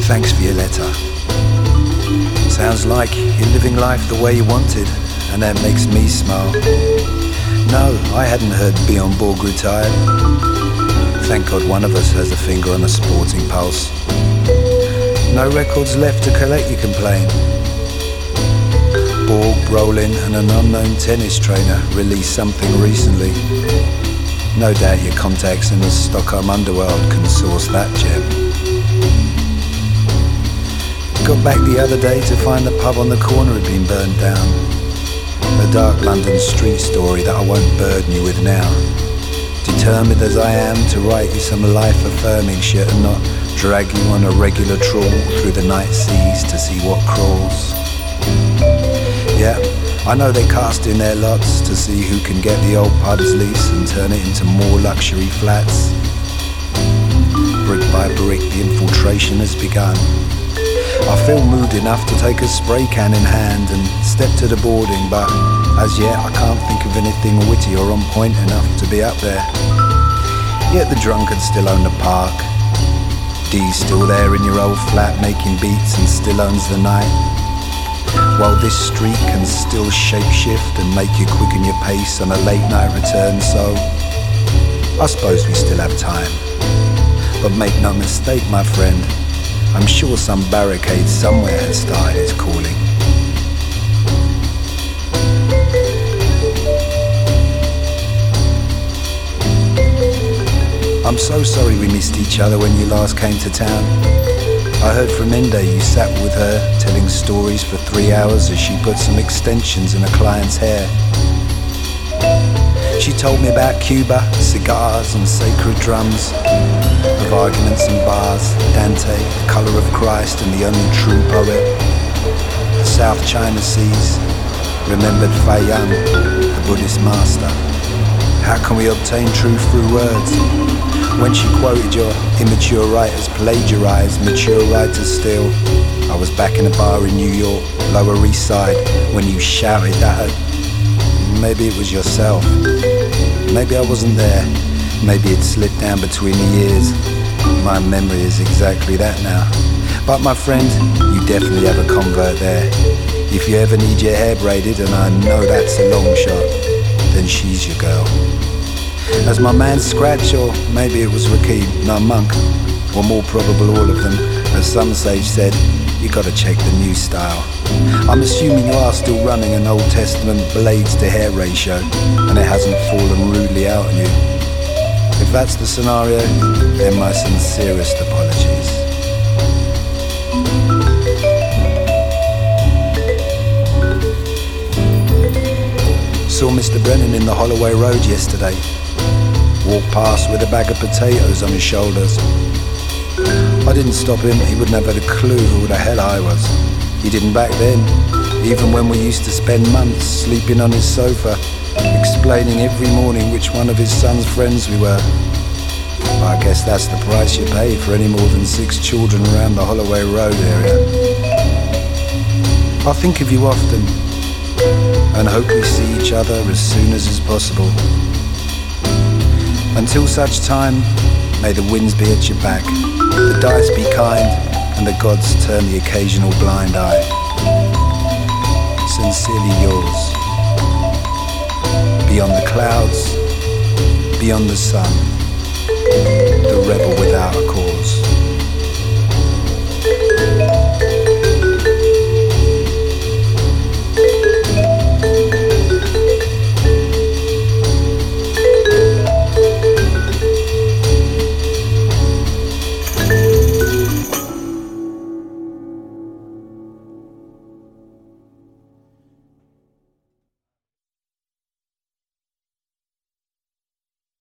Thanks for your letter. Sounds like you're living life the way you wanted, and that makes me smile. No, I hadn't heard Bjorn Borg retired. Thank God one of us has a finger on a sporting pulse. No records left to collect, you complain. Borg, Brolin and an unknown tennis trainer released something recently. No doubt your contacts in the Stockholm underworld can source that gem. Got back the other day to find the pub on the corner had been burned down. A dark London street story that I won't burden you with now. Determined as I am to write you some life-affirming shit and not drag you on a regular trawl through the night seas to see what crawls. Yeah, I know they cast in their lots to see who can get the old pub's lease and turn it into more luxury flats. Brick by brick, the infiltration has begun. I feel moved enough to take a spray can in hand and step to the boarding, but as yet I can't think of anything witty or on point enough to be up there. Yet the drunkards still own the park. Dee's still there in your old flat making beats and still owns the night. While this street can still shape-shift and make you quicken your pace on a late night return, so I suppose we still have time. But make no mistake, my friend, I'm sure some barricade somewhere has started its calling. I'm so sorry we missed each other when you last came to town. I heard from Inde you sat with her telling stories for 3 hours as she put some extensions in a client's hair. She told me about Cuba, cigars and sacred drums, of arguments and bars, Dante, the colour of Christ and the only true poet, the South China Seas, remembered Faiyang, the Buddhist master. How can we obtain truth through words? When she quoted your immature writers plagiarise mature writers still, I was back in a bar in New York, Lower East Side, when you shouted at her. Maybe it was yourself. Maybe I wasn't there. Maybe it slipped down between the years. My memory is exactly that now. But my friend, you definitely have a convert there. If you ever need your hair braided, and I know that's a long shot, then she's your girl. As my man Scratch, or maybe it was Rakim, no, Monk, or more probable all of them, as some sage said, you gotta check the new style. I'm assuming you are still running an Old Testament blades to hair ratio, and it hasn't fallen rudely out on you. If that's the scenario, then my sincerest apologies. Saw Mr. Brennan in the Holloway Road yesterday. Walked past with a bag of potatoes on his shoulders. I didn't stop him, he wouldn't have had a clue who the hell I was. He didn't back then, even when we used to spend months sleeping on his sofa, explaining every morning which one of his son's friends we were. I guess that's the price you pay for any more than 6 children around the Holloway Road area. I think of you often, and hope we see each other as soon as is possible. Until such time, may the winds be at your back, the dice be kind, and the gods turn the occasional blind eye. Sincerely yours. Beyond the clouds, beyond the sun, the rebel